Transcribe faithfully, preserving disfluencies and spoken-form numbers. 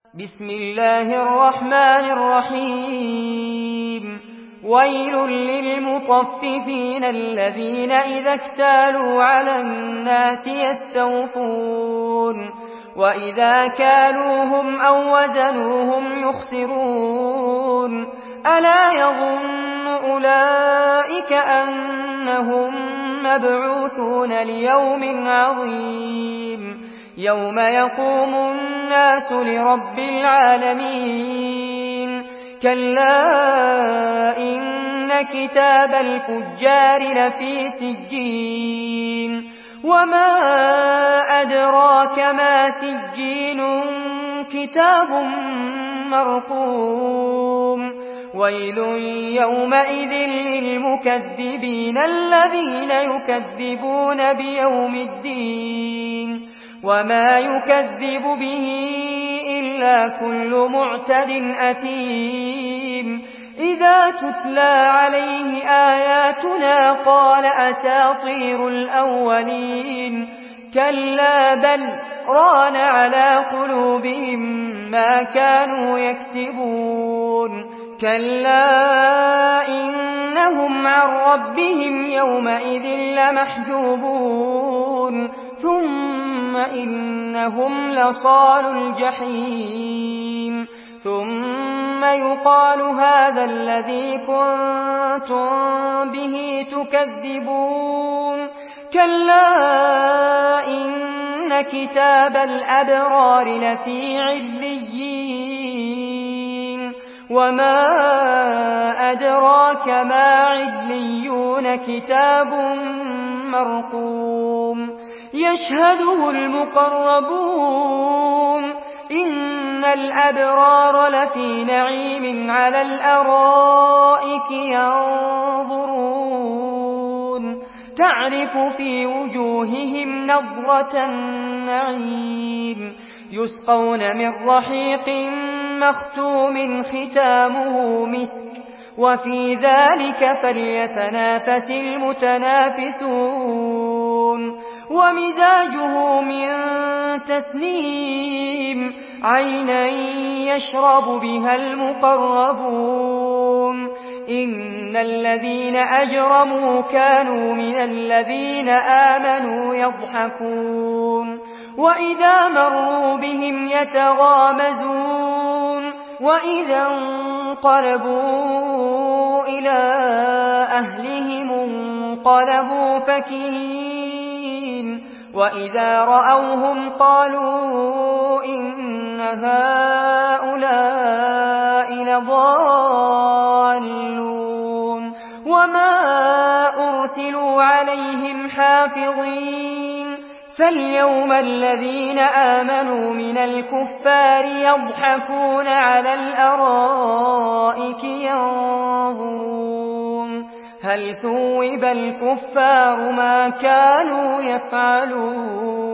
بسم الله الرحمن الرحيم ويل للمطففين الذين إذا اكتالوا على الناس يستوفون وإذا كالوهم أو وزنوهم يخسرون ألا يظن أولئك أنهم مبعوثون ليوم عظيم يوم يقوم الناس لرب العالمين كلا إن كتاب الفجار لفي سجين وما أدراك ما سجين كتاب مرقوم ويل يومئذ للمكذبين الذين يكذبون بيوم الدين وما يكذب به إلا كل معتد أثيم إذا تتلى عليه آياتنا قال أساطير الأولين كلا بل ران على قلوبهم ما كانوا يكسبون كلا إنهم عن ربهم يومئذ لمحجوبون ثم إنهم لصال الجحيم ثم يقال هذا الذي كنتم به تكذبون كلا إن كتاب الأبرار لفي عليين وما أدراك ما عليون كتاب مرقوم يشهده المقربون إن الأبرار لفي نعيم على الأرائك ينظرون تعرف في وجوههم نضرة النعيم يسقون من رحيق مختوم ختامه مسك وفي ذلك فليتنافس المتنافسون ومزاجه من تسنيم عينا يشرب بها المقربون إن الذين أجرموا كانوا من الذين آمنوا يضحكون وإذا مروا بهم يتغامزون وإذا انقلبوا إلى أهلهم انقلبوا فكهين وإذا رأوهم قالوا إن هؤلاء لضالون وما أرسلوا عليهم حافظين فاليوم الذين آمنوا من الكفار يضحكون على الأرائك ينظرون هل ثوب الكفار ما كانوا يفعلون